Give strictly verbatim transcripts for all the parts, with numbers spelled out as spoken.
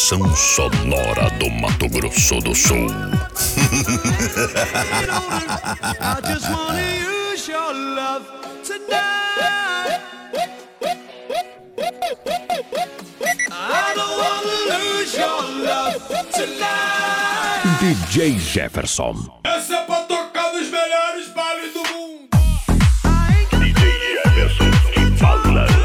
Estação Sonora do Mato Grosso do Sul. I just wanna use your love tonight. I don't wanna lose your love tonight. D J Jefferson. Essa é pra tocar nos melhores bailes do mundo. D J Jefferson de balança.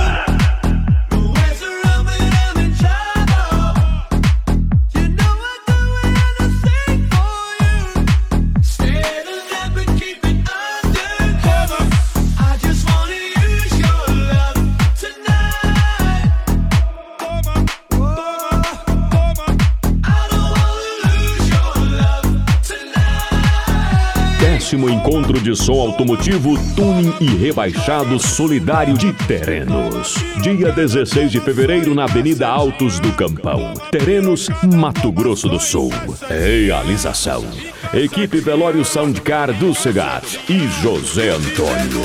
Décimo encontro de som automotivo, tuning e rebaixado solidário de Terenos. Dia dezesseis de fevereiro na Avenida Altos do Campão. Terenos, Mato Grosso do Sul. Realização: Equipe Velório Soundcar do Segat e José Antônio.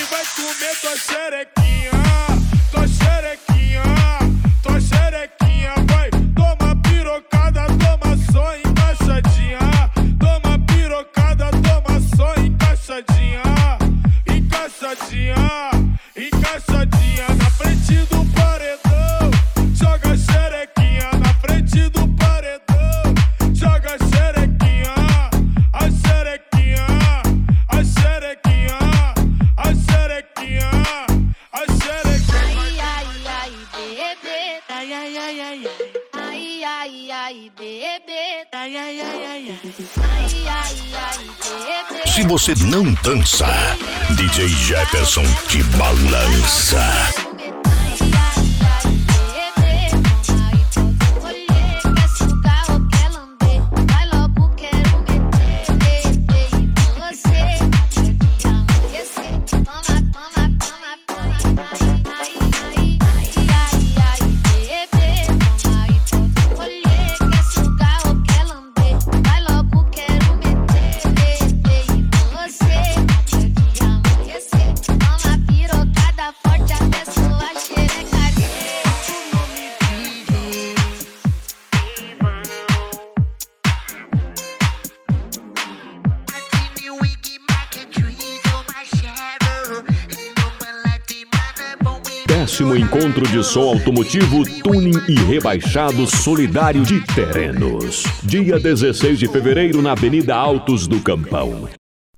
Encaixadinha na frente do paredão, joga xerequinha na frente do paredão, joga xerequinha, a xerequinha, a xerequinha, a xerequinha, a xerequinha. Ai, ai, ai, bebê, ai, ai, ai, ai, ai, ai, ai, bebê, ai, ai, ai, ai, ai, ai, ai, bebê. Se você não dança, D J Jefferson te balança. Décimo encontro de som automotivo, tuning e rebaixado solidário de Terenos. Dia dezesseis de fevereiro na Avenida Altos do Campão.